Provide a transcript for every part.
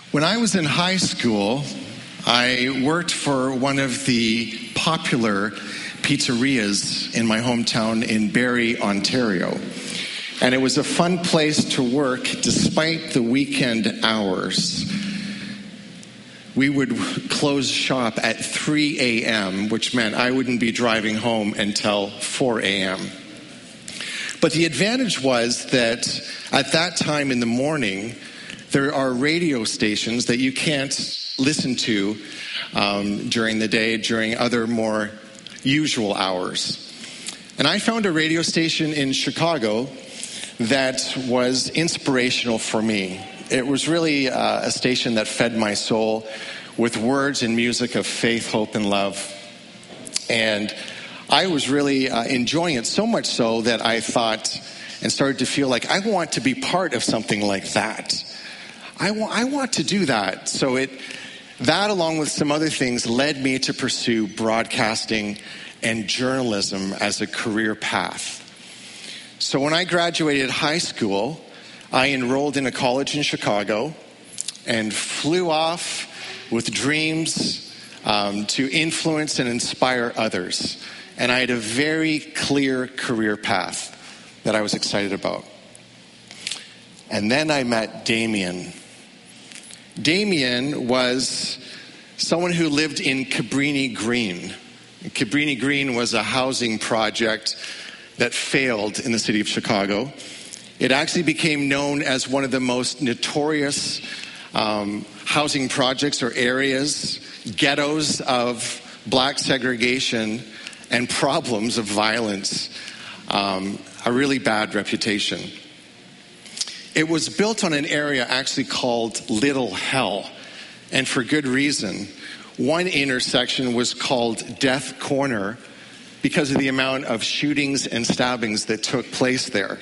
When I was in high school, I worked for one of the popular pizzerias in my hometown in Barrie, Ontario. And it was a fun place to work despite the weekend hours. We would close shop at 3 a.m., which meant I wouldn't be driving home until 4 a.m. But the advantage was that at that time in the morning, there are radio stations that you can't listen to during the day, during other more usual hours. And I found a radio station in Chicago that was inspirational for me. It was really a station that fed my soul with words and music of faith, hope, and love. And I was really enjoying it, so much so that I thought and started to feel like I want to be part of something like that. I want to do that. So that, along with some other things, led me to pursue broadcasting and journalism as a career path. So when I graduated high school, I enrolled in a college in Chicago and flew off with dreams to influence and inspire others. And I had a very clear career path that I was excited about. And then I met Damien. Damien was someone who lived in Cabrini Green. Cabrini Green was a housing project that failed in the city of Chicago. It actually became known as one of the most notorious housing projects or areas, ghettos of black segregation and problems of violence, a really bad reputation. It was built on an area actually called Little Hell, and for good reason. One intersection was called Death Corner because of the amount of shootings and stabbings that took place there.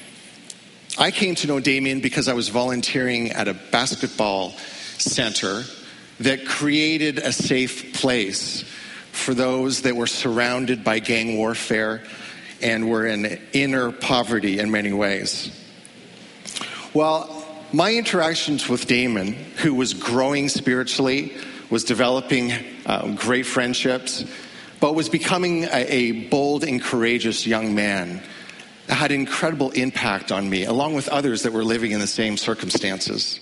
I came to know Damien because I was volunteering at a basketball center that created a safe place for those that were surrounded by gang warfare and were in inner poverty in many ways. Well, my interactions with Damon, who was growing spiritually, was developing great friendships, but was becoming a bold and courageous young man, had incredible impact on me, along with others that were living in the same circumstances.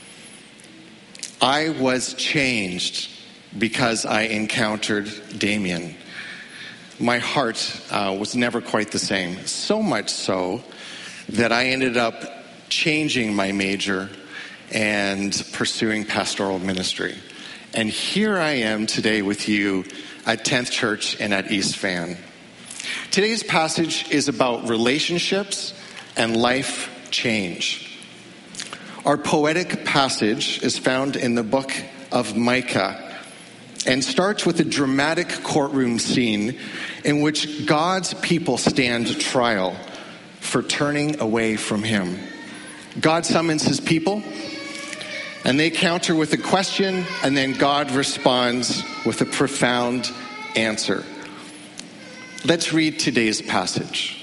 I was changed because I encountered Damien. My heart was never quite the same, so much so that I ended up changing my major and pursuing pastoral ministry. And here I am today with you at 10th Church and at East Van. Today's passage is about relationships and life change. Our poetic passage is found in the book of Micah and starts with a dramatic courtroom scene in which God's people stand trial for turning away from him. God summons his people, and they counter with a question, and then God responds with a profound answer. Let's read today's passage.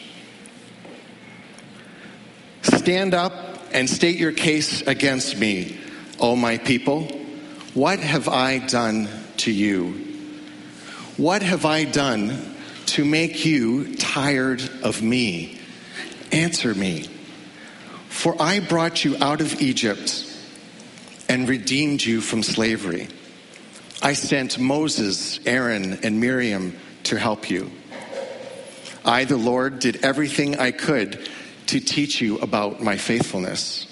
Stand up and state your case against me, O my people. What have I done to you? What have I done to make you tired of me? Answer me. For I brought you out of Egypt and redeemed you from slavery. I sent Moses, Aaron, and Miriam to help you. I, the Lord, did everything I could to teach you about my faithfulness.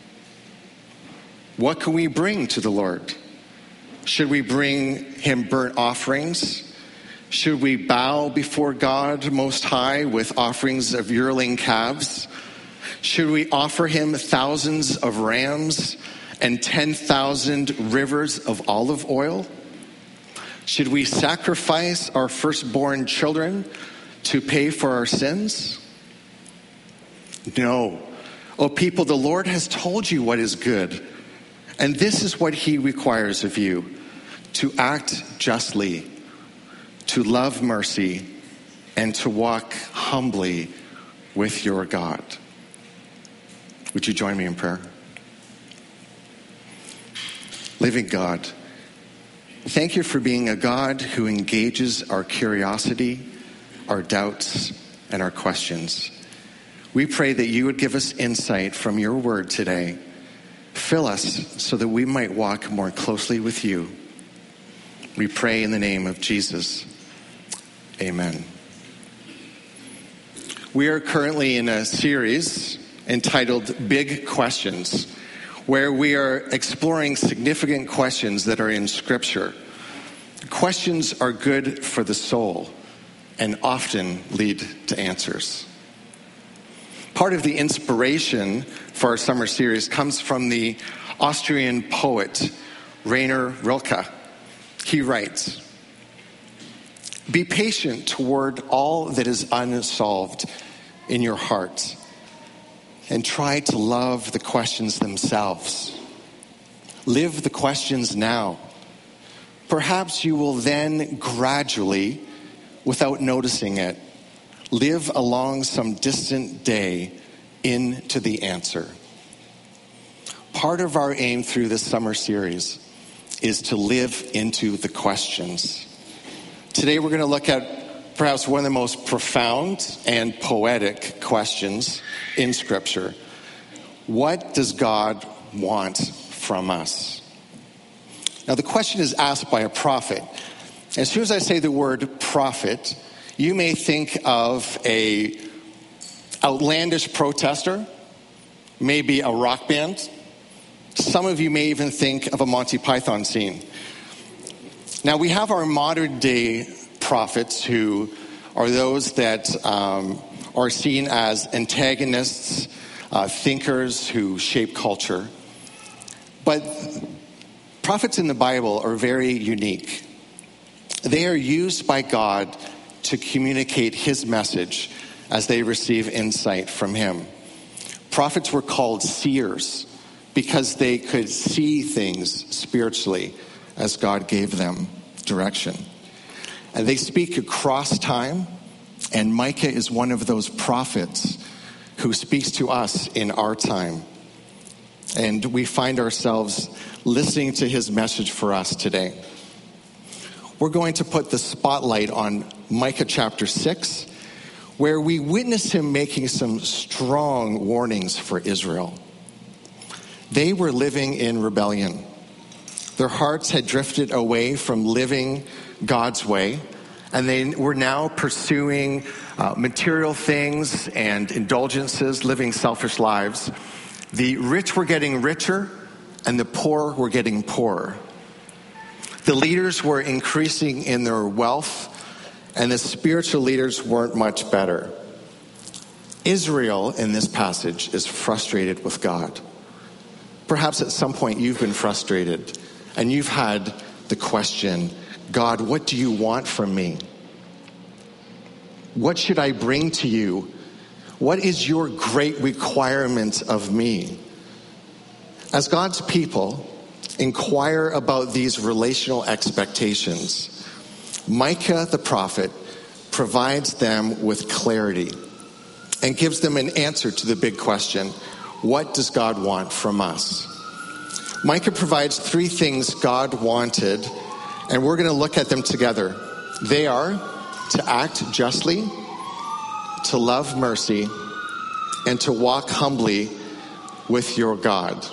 What can we bring to the Lord? Should we bring him burnt offerings? Should we bow before God Most High with offerings of yearling calves? Should we offer him thousands of rams and 10,000 rivers of olive oil? Should we sacrifice our firstborn children to pay for our sins? No. O people, the Lord has told you what is good, and this is what he requires of you: to act justly, to love mercy, and to walk humbly with your God. Would you join me in prayer? Living God, thank you for being a God who engages our curiosity, our doubts, and our questions. We pray that you would give us insight from your word today. Fill us so that we might walk more closely with you. We pray in the name of Jesus. Amen. We are currently in a series entitled Big Questions, where we are exploring significant questions that are in Scripture. Questions are good for the soul and often lead to answers. Part of the inspiration for our summer series comes from the Austrian poet Rainer Rilke. He writes, "Be patient toward all that is unsolved in your heart, and try to love the questions themselves. Live the questions now. Perhaps you will then gradually, without noticing it, live along some distant day into the answer." Part of our aim through this summer series is to live into the questions. Today we're going to look at perhaps one of the most profound and poetic questions in Scripture. What does God want from us? Now, the question is asked by a prophet. As soon as I say the word prophet, you may think of a outlandish protester, maybe a rock band. Some of you may even think of a Monty Python scene. Now, we have our modern day prophets who are those that are seen as antagonists, thinkers who shape culture. But prophets in the Bible are very unique. They are used by God to communicate his message as they receive insight from him. Prophets were called seers because they could see things spiritually as God gave them direction. And they speak across time, and Micah is one of those prophets who speaks to us in our time. And we find ourselves listening to his message for us today. We're going to put the spotlight on Micah chapter 6, where we witness him making some strong warnings for Israel. They were living in rebellion. Their hearts had drifted away from living God's way, and they were now pursuing material things and indulgences, living selfish lives. The rich were getting richer, and the poor were getting poorer. The leaders were increasing in their wealth, and the spiritual leaders weren't much better. Israel, in this passage, is frustrated with God. Perhaps at some point you've been frustrated, and you've had the question, God, what do you want from me? What should I bring to you? What is your great requirement of me? As God's people inquire about these relational expectations, Micah the prophet provides them with clarity and gives them an answer to the big question, what does God want from us? Micah provides three things God wanted, and we're going to look at them together. They are to act justly, to love mercy, and to walk humbly with your God.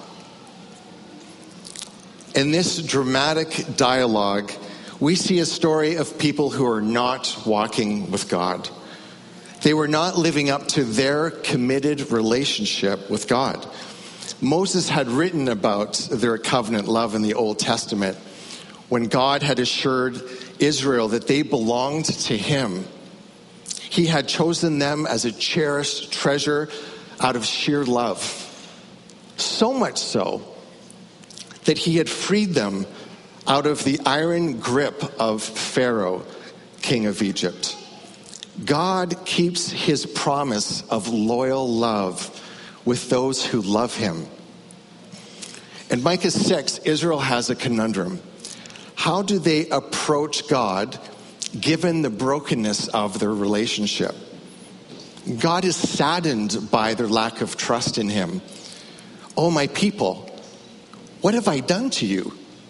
In this dramatic dialogue, we see a story of people who are not walking with God. They were not living up to their committed relationship with God. Moses had written about their covenant love in the Old Testament when God had assured Israel that they belonged to him. He had chosen them as a cherished treasure out of sheer love. So much so that he had freed them out of the iron grip of Pharaoh, king of Egypt. God keeps his promise of loyal love with those who love him. In Micah 6, Israel has a conundrum. How do they approach God given the brokenness of their relationship? God is saddened by their lack of trust in him. Oh, my people, what have I done to you?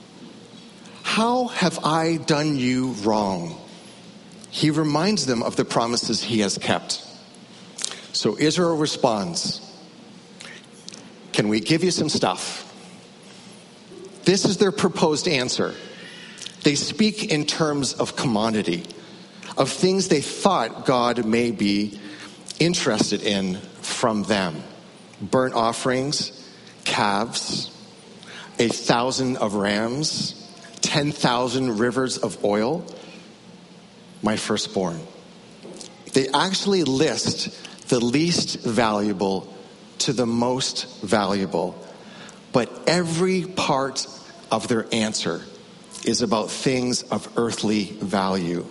how have I done you wrong? He reminds them of the promises he has kept. So Israel responds, can we give you some stuff? This is their proposed answer. They speak in terms of commodity, of things they thought God may be interested in from them. Burnt offerings, calves, 1,000 of rams, 10,000 rivers of oil, my firstborn. They actually list the least valuable to the most valuable, but every part of their answer is about things of earthly value.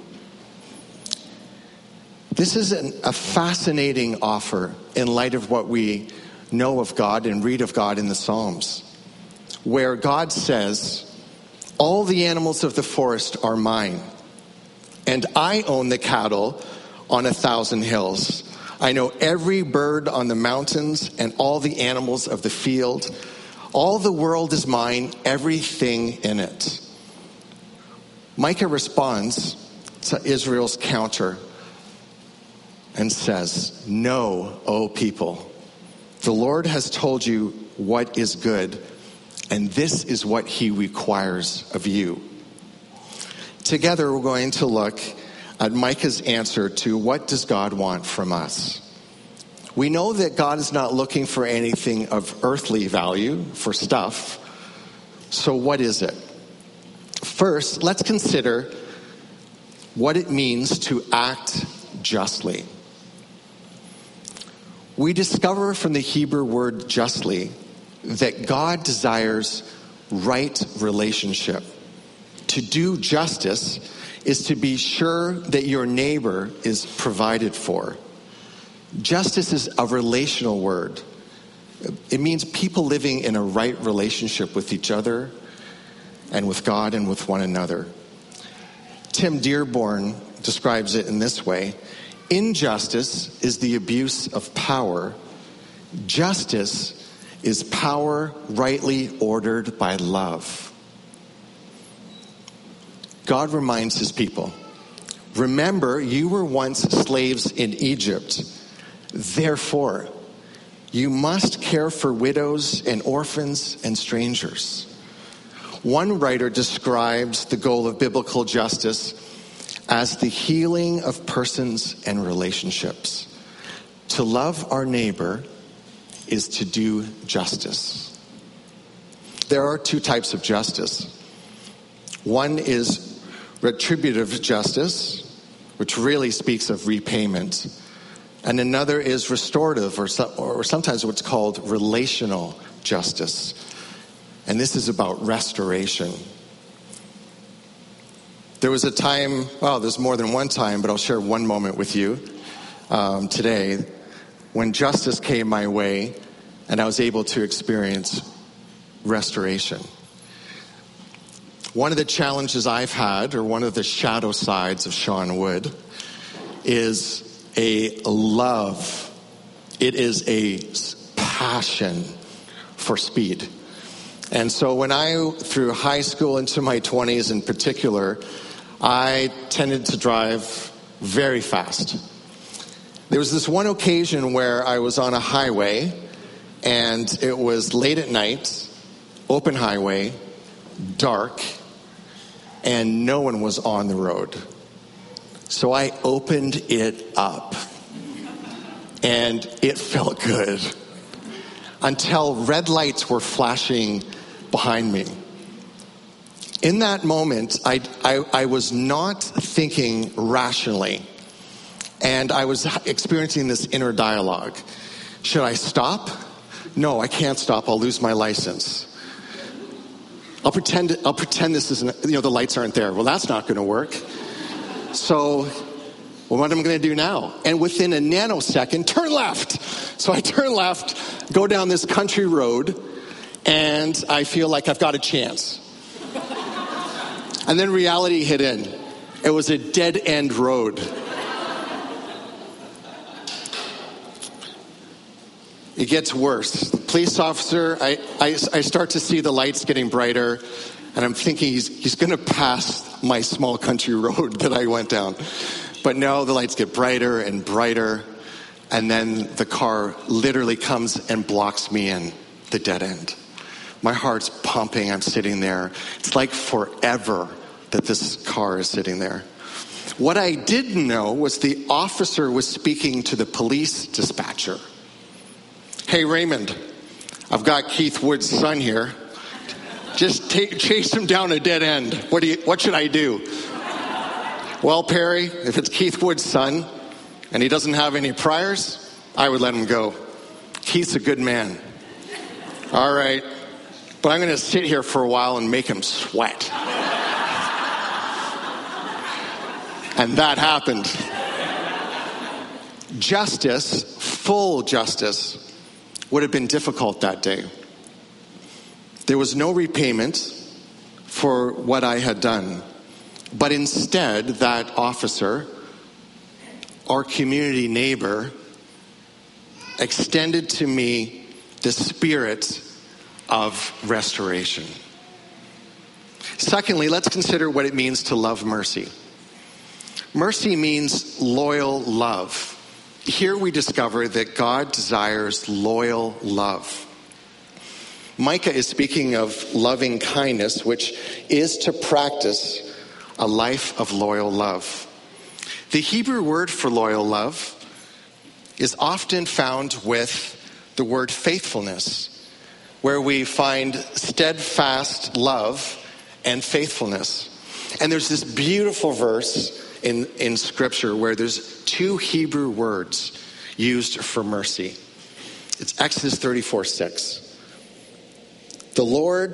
This is a fascinating offer in light of what we know of God and read of God in the Psalms, where God says, all the animals of the forest are mine, and I own the cattle on 1,000 hills. I know every bird on the mountains and all the animals of the field. All the world is mine, everything in it. Micah responds to Israel's counter and says, "Know, O people, the Lord has told you what is good, and this is what he requires of you." Together, we're going to look at Micah's answer to what does God want from us. We know that God is not looking for anything of earthly value, for stuff. So what is it? First, let's consider what it means to act justly. We discover from the Hebrew word justly that God desires right relationship. To do justice is to be sure that your neighbor is provided for. Justice is a relational word. It means people living in a right relationship with each other and with God and with one another. Tim Dearborn describes it in this way: injustice is the abuse of power. Justice is power rightly ordered by love. God reminds his people, remember, you were once slaves in Egypt. Therefore, you must care for widows and orphans and strangers. One writer describes the goal of biblical justice as the healing of persons and relationships. To love our neighbor is to do justice. There are two types of justice. One is retributive justice, which really speaks of repayment. And another is restorative, or sometimes what's called relational justice. And this is about restoration. There was a time, well, there's more than one time, but I'll share one moment with you today when justice came my way and I was able to experience restoration. One of the challenges I've had, or one of the shadow sides of Sean Wood, is a love. It is a passion for speed. And so when through high school into my 20s in particular, I tended to drive very fast. There was this one occasion where I was on a highway, and it was late at night, open highway, dark, and no one was on the road. So I opened it up, and it felt good until red lights were flashing behind me. In that moment, I was not thinking rationally, and I was experiencing this inner dialogue. Should I stop? No, I can't stop. I'll lose my license. I'll pretend this isn't, the lights aren't there. Well, that's not going to work. So, what am I going to do now? And within a nanosecond, turn left. So I turn left, go down this country road, and I feel like I've got a chance. And then reality hit in. It was a dead-end road. It gets worse. The police officer, I start to see the lights getting brighter. And I'm thinking he's going to pass my small country road that I went down. But no, the lights get brighter and brighter. And then the car literally comes and blocks me in the dead end. My heart's pumping. I'm sitting there. It's like forever that this car is sitting there. What I didn't know was the officer was speaking to the police dispatcher. Hey, Raymond, I've got Keith Wood's son here. Just chase him down a dead end. What should I do? Well, Perry, if it's Keith Wood's son and he doesn't have any priors, I would let him go. Keith's a good man. All right. But I'm going to sit here for a while and make him sweat. And that happened. Justice, full justice, would have been difficult that day. There was no repayment for what I had done. But instead, that officer, our community neighbor, extended to me the spirit of restoration. Secondly, let's consider what it means to love mercy. Mercy means loyal love. Here we discover that God desires loyal love. Micah is speaking of loving kindness, which is to practice a life of loyal love. The Hebrew word for loyal love is often found with the word faithfulness, where we find steadfast love and faithfulness. And there's this beautiful verse in Scripture where there's two Hebrew words used for mercy. It's Exodus 34:6. The Lord,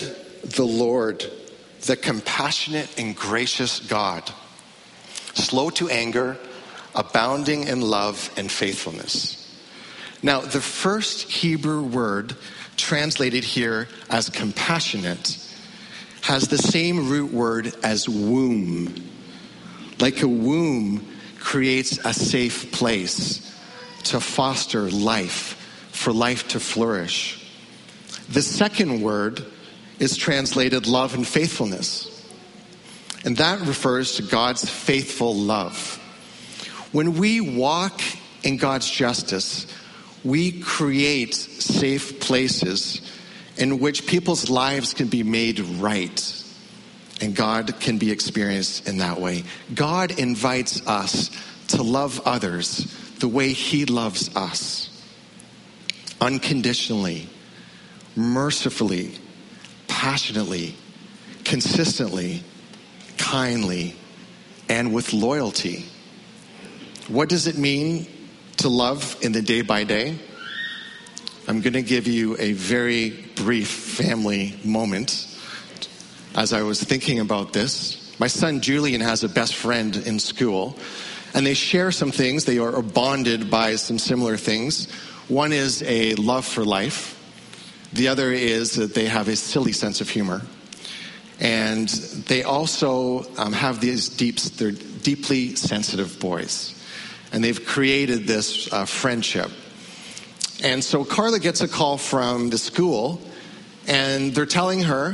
the compassionate and gracious God, slow to anger, abounding in love and faithfulness. Now, the first Hebrew word translated here as compassionate has the same root word as womb. Like a womb creates a safe place to foster life, for life to flourish. The second word is translated love and faithfulness. And that refers to God's faithful love. When we walk in God's justice, we create safe places in which people's lives can be made right. And God can be experienced in that way. God invites us to love others the way He loves us. Unconditionally, mercifully, passionately, consistently, kindly, and with loyalty. What does it mean to love in the day by day? I'm going to give you a very brief family moment. As I was thinking about this, my son Julian has a best friend in school, and they share some things. They are bonded by some similar things. One is a love for life. The other is that they have a silly sense of humor. And they also have they're deeply sensitive boys. And they've created this friendship. And so Carla gets a call from the school, and they're telling her,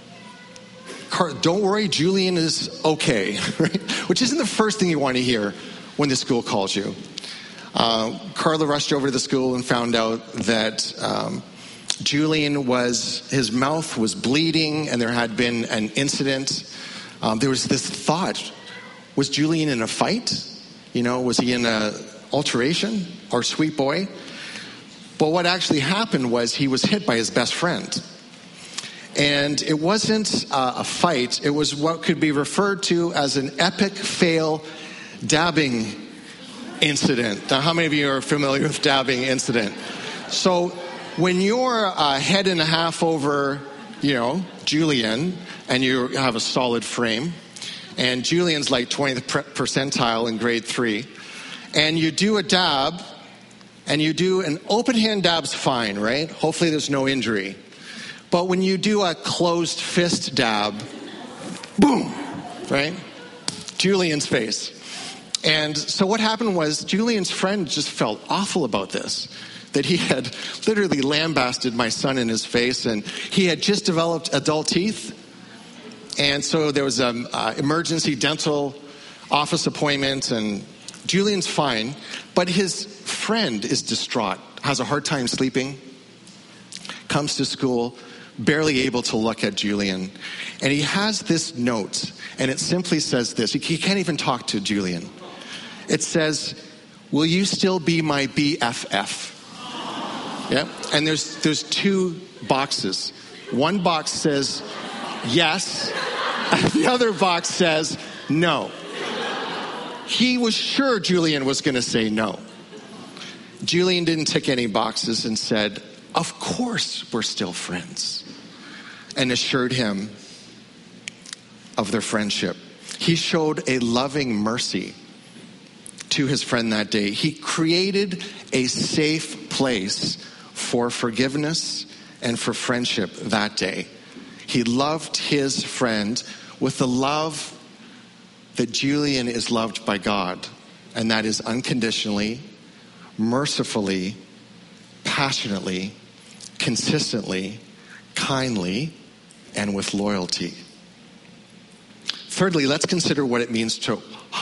don't worry, Julian is okay, right? Which isn't the first thing you want to hear when the school calls you. Carla rushed over to the school and found out that Julian his mouth was bleeding, and there had been an incident. There was this thought, was Julian in a fight? Was he in an alteration, our sweet boy? But what actually happened was he was hit by his best friend. And it wasn't a fight. It was what could be referred to as an epic fail dabbing incident. Now, how many of you are familiar with dabbing incident? So when you're a head and a half over, Julian, and you have a solid frame, and Julian's like 20th percentile in grade 3, and you do a dab, and you do an open hand dab's fine, right? Hopefully there's no injury. But when you do a closed fist dab, boom, right? Julian's face. And so what happened was Julian's friend just felt awful about this, that he had literally lambasted my son in his face, and he had just developed adult teeth. And so there was an emergency dental office appointment, and Julian's fine, but his friend is distraught, has a hard time sleeping, comes to school, barely able to look at Julian. And he has this note, and it simply says this. He can't even talk to Julian. It says, "Will you still be my BFF?" Yeah. And there's two boxes. One box says yes. The other box says no. He was sure Julian was going to say no. Julian didn't tick any boxes and said, "Of course we're still friends," and assured him of their friendship. He showed a loving mercy to his friend that day. He created a safe place for forgiveness and for friendship that day. He loved his friend with the love that Julian is loved by God, and that is unconditionally, mercifully, passionately, consistently, kindly, and with loyalty. Thirdly, let's consider what it means to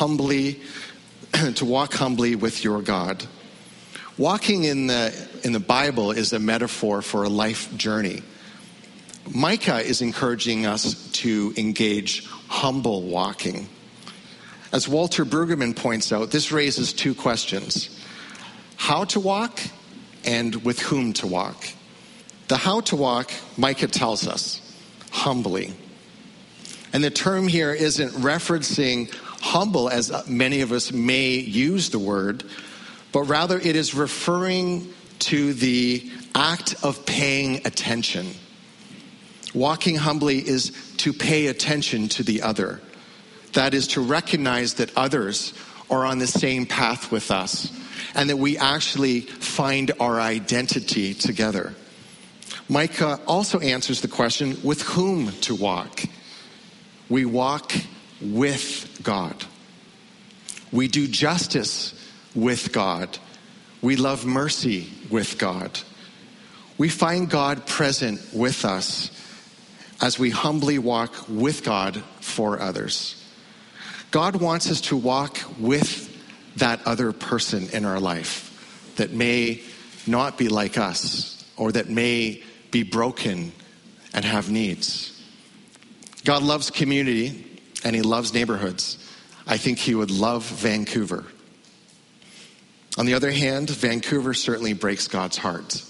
walk humbly with your God. Walking in the Bible is a metaphor for a life journey. Micah is encouraging us to engage humble walking. As Walter Brueggemann points out, this raises two questions: how to walk and with whom to walk. The how to walk, Micah tells us, humbly. And the term here isn't referencing humble as many of us may use the word, but rather it is referring to the act of paying attention. Walking humbly is to pay attention to the other. That is to recognize that others are on the same path with us and that we actually find our identity together. Micah also answers the question, with whom to walk? We walk with God. We do justice with God. We love mercy with God. We find God present with us as we humbly walk with God for others. God wants us to walk with that other person in our life that may not be like us or that may be broken and have needs. God loves community and he loves neighborhoods. I think he would love Vancouver. On the other hand, Vancouver certainly breaks God's heart.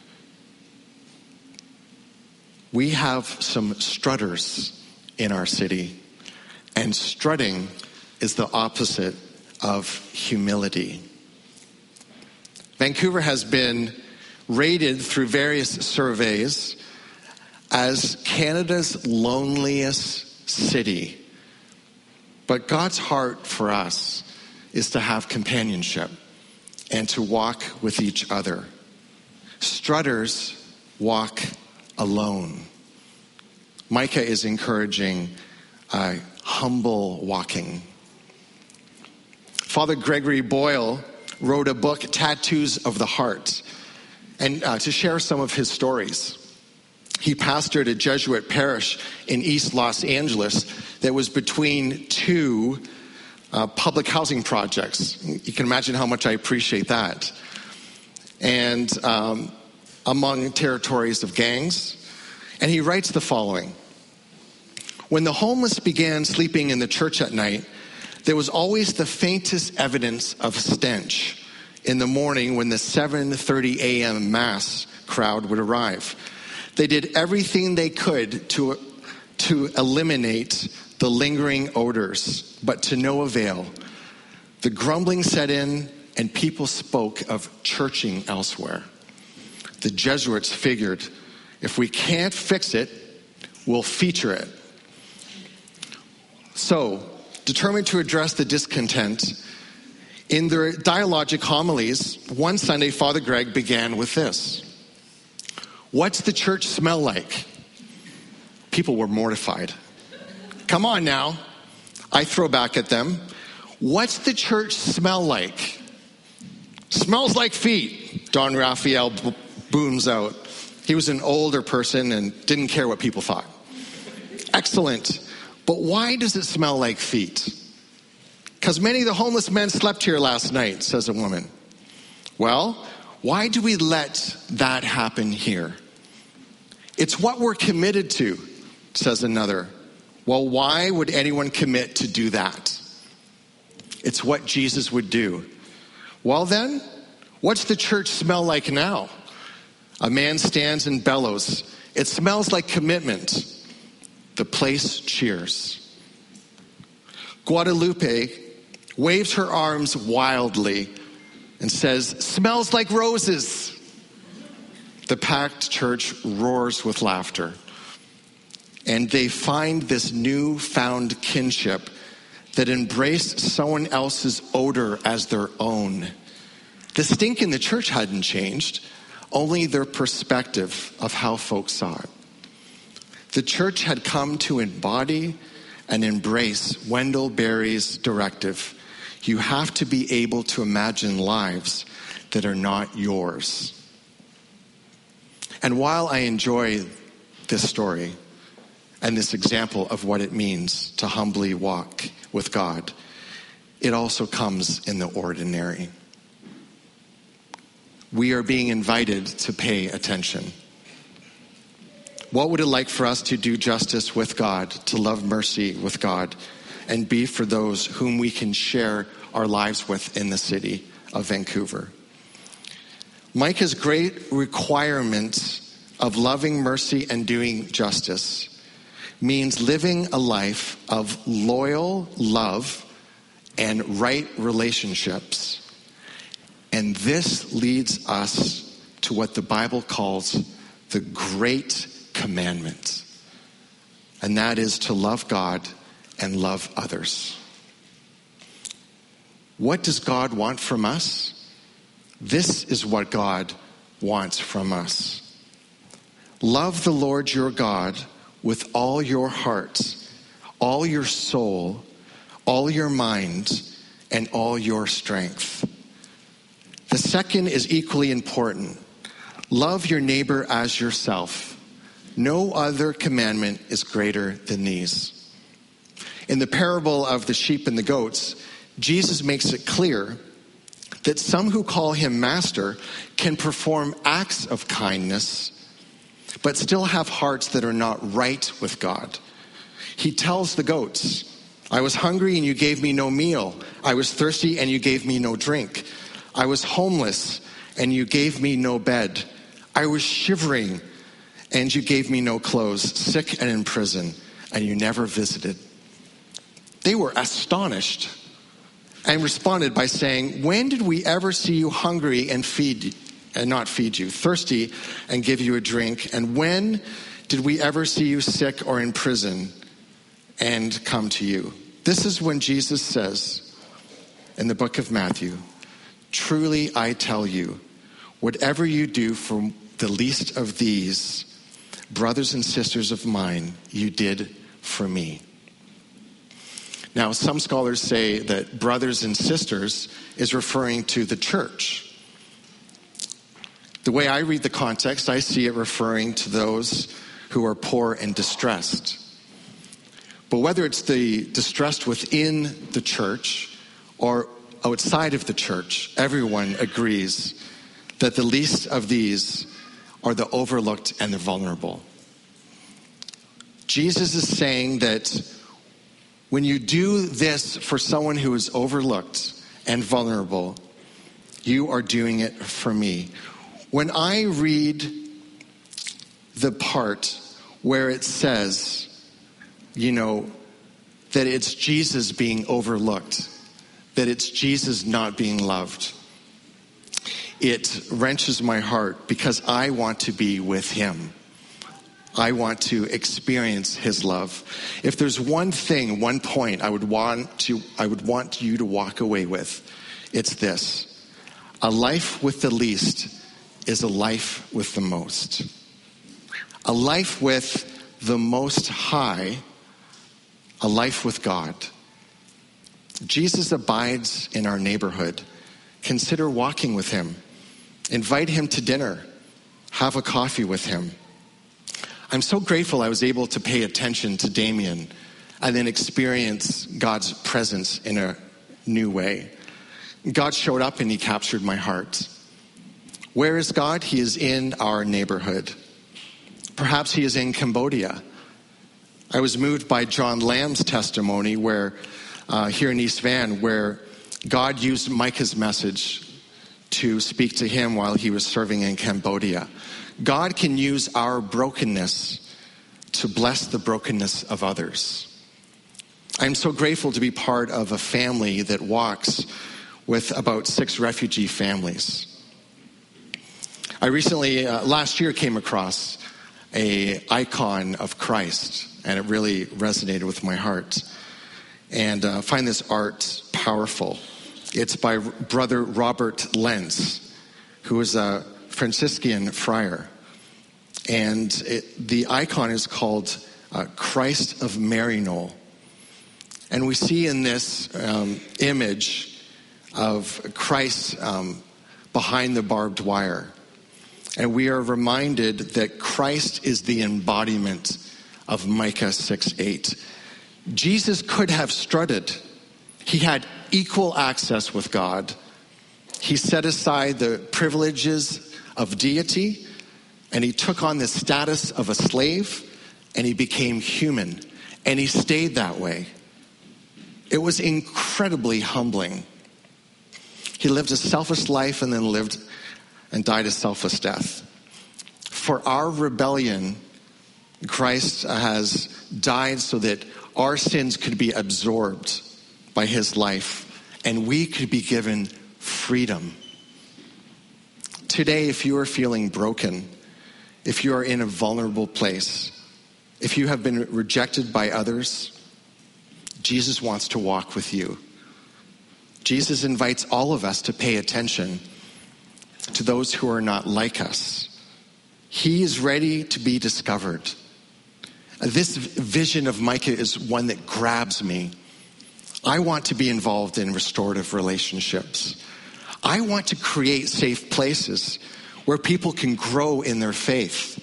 We have some strutters in our city, and strutting is the opposite of humility. Vancouver has been rated through various surveys as Canada's loneliest city. But God's heart for us is to have companionship and to walk with each other. Strutters walk alone. Micah is encouraging humble walking. Father Gregory Boyle wrote a book, Tattoos of the Heart, and to share some of his stories. He pastored a Jesuit parish in East Los Angeles that was between two public housing projects. You can imagine how much I appreciate that. And among territories of gangs. And he writes the following: when the homeless began sleeping in the church at night, there was always the faintest evidence of stench in the morning when the 7:30 a.m. mass crowd would arrive. They did everything they could to eliminate the lingering odors, but to no avail. The grumbling set in, and people spoke of churching elsewhere. The Jesuits figured, if we can't fix it, we'll feature it. So, determined to address the discontent, in their dialogic homilies, one Sunday, Father Greg began with this: what's the church smell like? People were mortified. Come on now. I throw back at them. What's the church smell like? Smells like feet, Don Raphael booms out. He was an older person and didn't care what people thought. Excellent. But why does it smell like feet? Because many of the homeless men slept here last night, says a woman. Well, why do we let that happen here? It's what we're committed to, says another. Well, why would anyone commit to do that? It's what Jesus would do. Well then, what's the church smell like now? A man stands and bellows. It smells like commitment. The place cheers. Guadalupe waves her arms wildly and says, "Smells like roses." The packed church roars with laughter. And they find this newfound kinship that embraced someone else's odor as their own. The stink in the church hadn't changed, only their perspective of how folks saw it. The church had come to embody and embrace Wendell Berry's directive. You have to be able to imagine lives that are not yours. And while I enjoy this story and this example of what it means to humbly walk with God, it also comes in the ordinary. We are being invited to pay attention. What would it like for us to do justice with God, to love mercy with God, and be for those whom we can share our lives with in the city of Vancouver? Micah's great requirement of loving mercy and doing justice means living a life of loyal love and right relationships. And this leads us to what the Bible calls the Great Commandment. And that is to love God and love others. What does God want from us? This is what God wants from us. Love the Lord your God with all your heart, all your soul, all your mind, and all your strength. The second is equally important. Love your neighbor as yourself. No other commandment is greater than these. In the parable of the sheep and the goats, Jesus makes it clear that some who call him master can perform acts of kindness, but still have hearts that are not right with God. He tells the goats, I was hungry and you gave me no meal. I was thirsty and you gave me no drink. I was homeless and you gave me no bed. I was shivering and you gave me no clothes, sick and in prison, and you never visited. They were astonished and responded by saying, when did we ever see you hungry and not feed you, thirsty and give you a drink? And when did we ever see you sick or in prison and come to you? This is when Jesus says in the book of Matthew, truly I tell you, whatever you do for the least of these brothers and sisters of mine, you did for me. Now, some scholars say that brothers and sisters is referring to the church. The way I read the context, I see it referring to those who are poor and distressed. But whether it's the distressed within the church or outside of the church, everyone agrees that the least of these are the overlooked and the vulnerable. Jesus is saying that when you do this for someone who is overlooked and vulnerable, you are doing it for me. When I read the part where it says, that it's Jesus being overlooked, that it's Jesus not being loved, it wrenches my heart because I want to be with him. I want to experience his love. If there's one thing, one point I would want you to walk away with, it's this. A life with the least is a life with the most. A life with the Most High, a life with God. Jesus abides in our neighborhood. Consider walking with him. Invite him to dinner. Have a coffee with him. I'm so grateful I was able to pay attention to Damien and then experience God's presence in a new way. God showed up and he captured my heart. Where is God? He is in our neighborhood. Perhaps he is in Cambodia. I was moved by John Lamb's testimony where here in East Van, where God used Micah's message to speak to him while he was serving in Cambodia. God can use our brokenness to bless the brokenness of others. I'm so grateful to be part of a family that walks with about 6 refugee families. I recently, last year, came across an icon of Christ, and it really resonated with my heart. And I find this art powerful. It's by Brother Robert Lenz, who is a Franciscan friar. And the icon is called Christ of Maryknoll. And we see in this image of Christ behind the barbed wire. And we are reminded that Christ is the embodiment of Micah 6:8. Jesus could have strutted. He had equal access with God. He set aside the privileges of deity, and he took on the status of a slave, and he became human, and he stayed that way. It was incredibly humbling. He lived a selfless life and then lived and died a selfless death. For our rebellion, Christ has died so that our sins could be absorbed by his life, and we could be given freedom. Today, if you are feeling broken, if you are in a vulnerable place, if you have been rejected by others, Jesus wants to walk with you. Jesus invites all of us to pay attention to those who are not like us. He is ready to be discovered. This vision of Micah is one that grabs me. I want to be involved in restorative relationships. I want to create safe places where people can grow in their faith.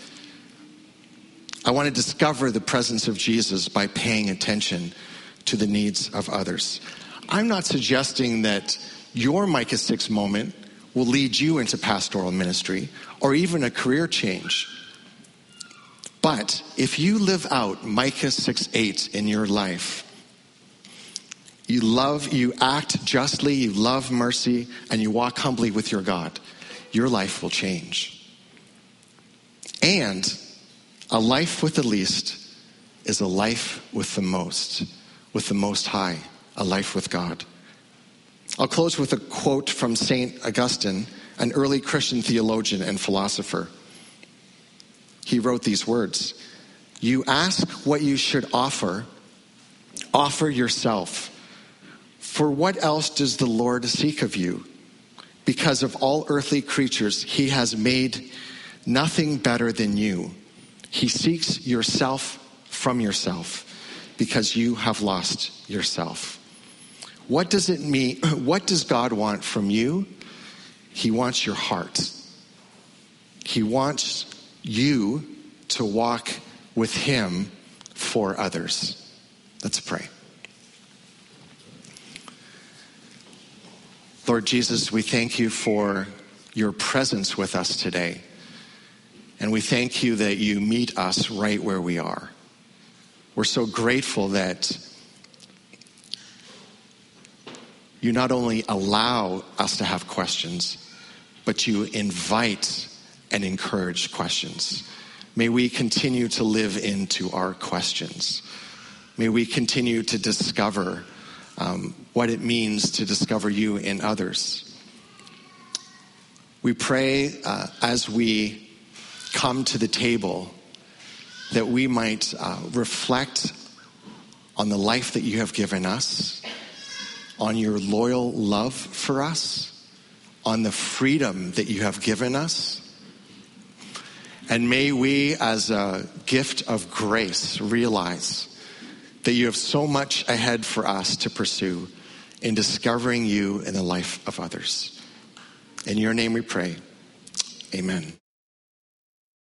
I want to discover the presence of Jesus by paying attention to the needs of others. I'm not suggesting that your Micah 6 moment will lead you into pastoral ministry or even a career change. But if you live out Micah 6:8 in your life, you act justly, you love mercy, and you walk humbly with your God, your life will change. And a life with the least is a life with the Most High, a life with God. I'll close with a quote from St. Augustine, an early Christian theologian and philosopher. He wrote these words: "You ask what you should offer yourself. For what else does the Lord seek of you? Because of all earthly creatures, he has made nothing better than you. He seeks yourself from yourself, because you have lost yourself." What does it mean? What does God want from you? He wants your heart. He wants you to walk with him for others. Let's pray. Lord Jesus, we thank you for your presence with us today. And we thank you that you meet us right where we are. We're so grateful that you not only allow us to have questions, but you invite and encourage questions. May we continue to live into our questions. May we continue to discover what it means to discover you in others. We pray as we come to the table that we might reflect on the life that you have given us, on your loyal love for us, on the freedom that you have given us. And may we, as a gift of grace, realize that you have so much ahead for us to pursue in discovering you in the life of others. In your name we pray. Amen.